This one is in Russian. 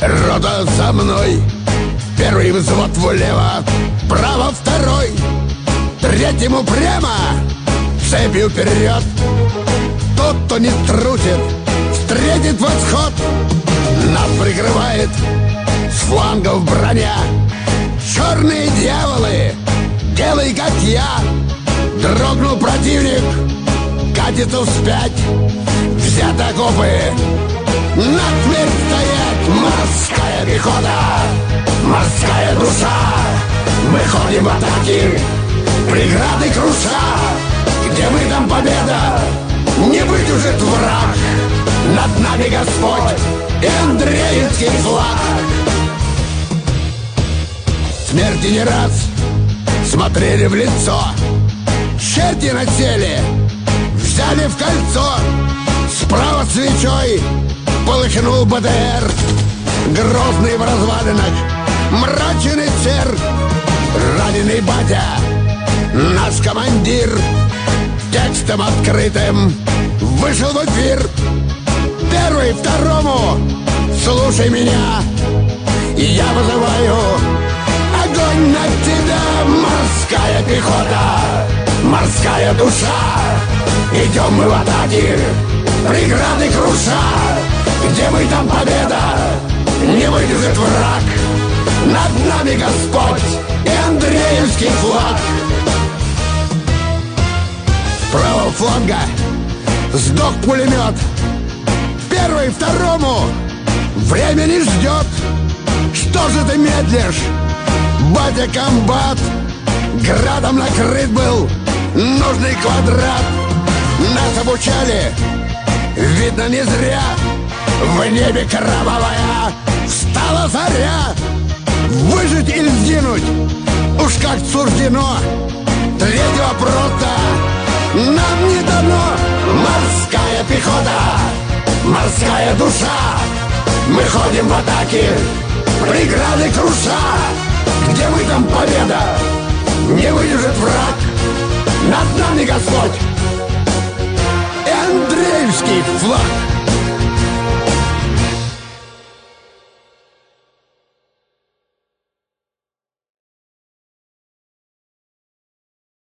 Рота за мной. Первый взвод влево, право второй. Третьему прямо, цепью вперед. Тот, кто не трусит, встретит восход. Нас прикрывает с флангов броня. Черные дьяволы, делай как я. Дрогнул противник, катится вспять. Взят окопы, насмерть стоять. Морская пехота, морская душа. Мы ходим в атаки, преграды круша. Где мы, там победа, не выдержит враг. Над нами Господь и Андреевский флаг. Смерти не раз смотрели в лицо. Черти насели, взяли в кольцо. Справа свечой полыхнул БТР. Грозный в развалинах, мрачен и сер. Раненый батя, наш командир, текстом открытым вышел в эфир. Первый, второму, слушай меня, я вызываю огонь на тебя. Морская пехота, морская душа. Идем мы в атаки, преграды круша. Где мы, там победа, не выдержит враг. Над нами Господь и Андреевский флаг. С правого фланга сдох пулемет. Первый, второму время не ждет. Что же ты медлишь, батя комбат? Градом накрыт был нужный квадрат. Нас обучали, видно, не зря. В небе кровавая встала заря. Выжить или сгинуть, уж как суждено. Третьего просто нам не дано. Морская пехота, морская душа. Мы ходим в атаки, преграды круша. Где мы, там победа, не выдержит враг. Над нами Господь